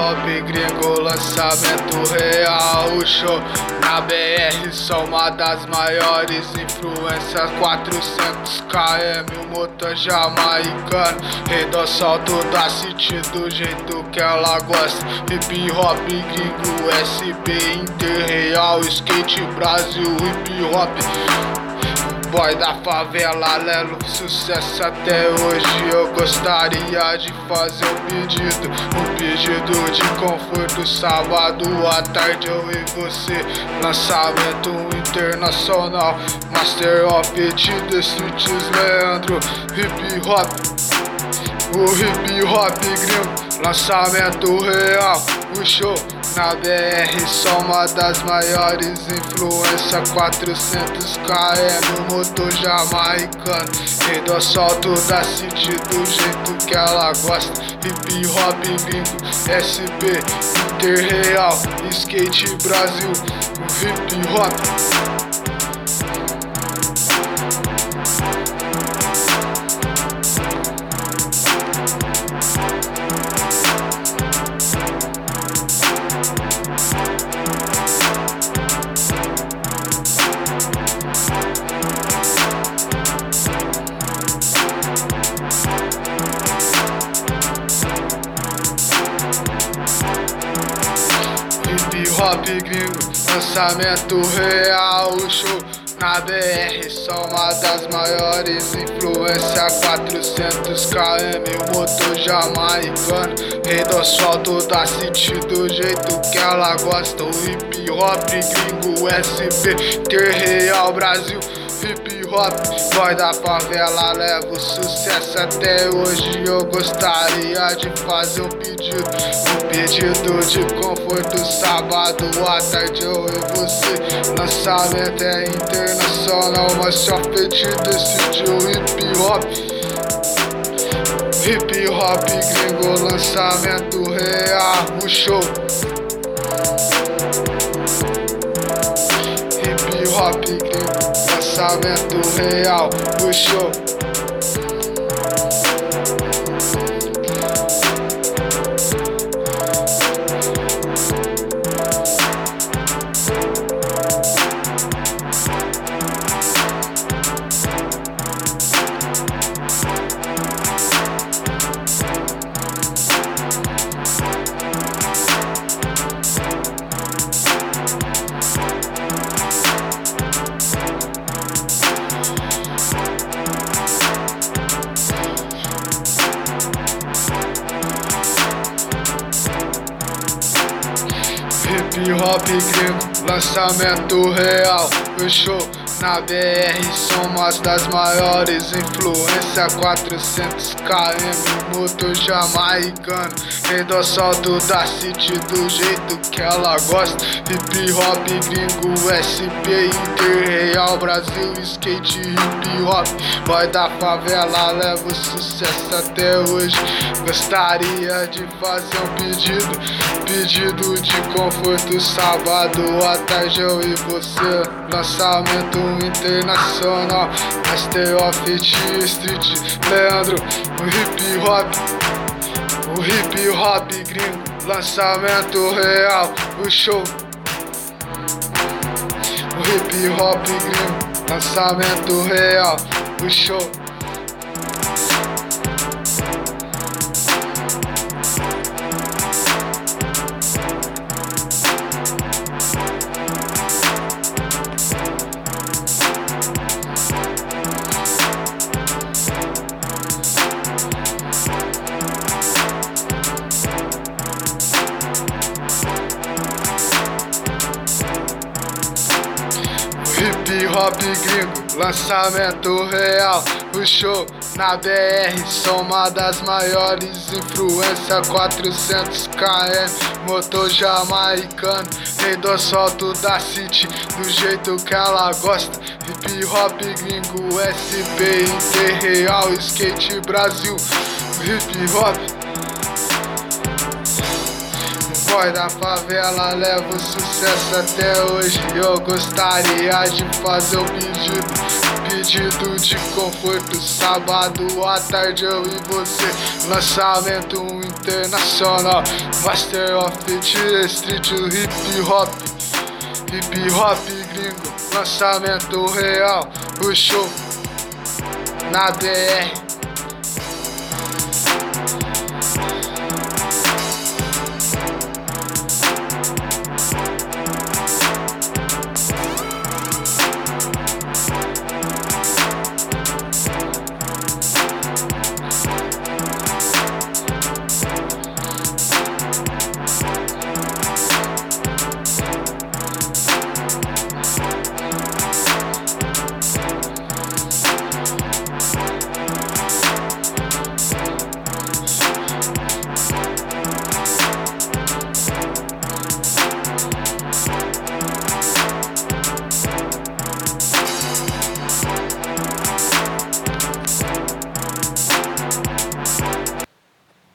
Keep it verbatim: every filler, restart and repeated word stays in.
hop gringo, lançamento real. O show na B R são uma das maiores influências. Quatrocentos quilômetros, o motor jamaicano. Rei do salto da City do jeito que ela gosta. Hip hop gringo, S B Interreal, skate Brasil, hip hop. Boy da favela, lelo sucesso até hoje. Eu gostaria de fazer um pedido, um pedido de conforto. Sábado à tarde eu e você, lançamento internacional. Master of the Streets, Leandro, hip hop. O hip hop gringo, lançamento real. O show na B R só uma das maiores influências. Quatrocentos quilômetros, motor jamaicano. Rei do salto da City do jeito que ela gosta. Hip hop gringo, S B Interreal, skate Brasil, hip hop. Hip hop gringo, lançamento real. O show na B R são uma das maiores influências. Quatrocentos quilômetros, motor jamaicano. Rei do asfalto da City do jeito que ela gosta. O hip hop gringo, S B Interreal Brasil, hip hop. Boy da favela, levo sucesso até hoje. Eu gostaria de fazer um pedido, um pedido de conforto. Sábado à tarde eu e você, lançamento é internacional. Mas só feito decidiu hip hop. Hip hop gringo, lançamento real. O show hip hop gringo, lançamento real. O show. Hip hop gringo, lançamento real. O show na B R são uma das maiores influências. Quatrocentos quilômetros, motor jamaicano. Rei do asfalto da City do jeito que ela gosta. Hip hop gringo, S B Interreal Brasil, skate hip hop. Boy da favela, levo sucesso até hoje. Gostaria de fazer um pedido, pedido de conforto. Sábado à tarde eu e você, lançamento internacional. Master of the Street, Leandro, o hip hop. O hip hop gringo, lançamento real. O show. O hip hop gringo, lançamento real. O show. Hip hop gringo, lançamento real. O show na B R são uma das maiores influências. Quatrocentos quilômetros, motor jamaicano. Rei do asfalto da City do jeito que ela gosta. Hip hop gringo, S B Interreal, skate Brasil, hip hop. Boy da favela, levo sucesso até hoje. Eu gostaria de fazer um pedido, dividido de conforto. Sábado à tarde eu e você, lançamento internacional. Master of the Street, o hip hop, hip hop gringo. Lançamento real, o show na B R.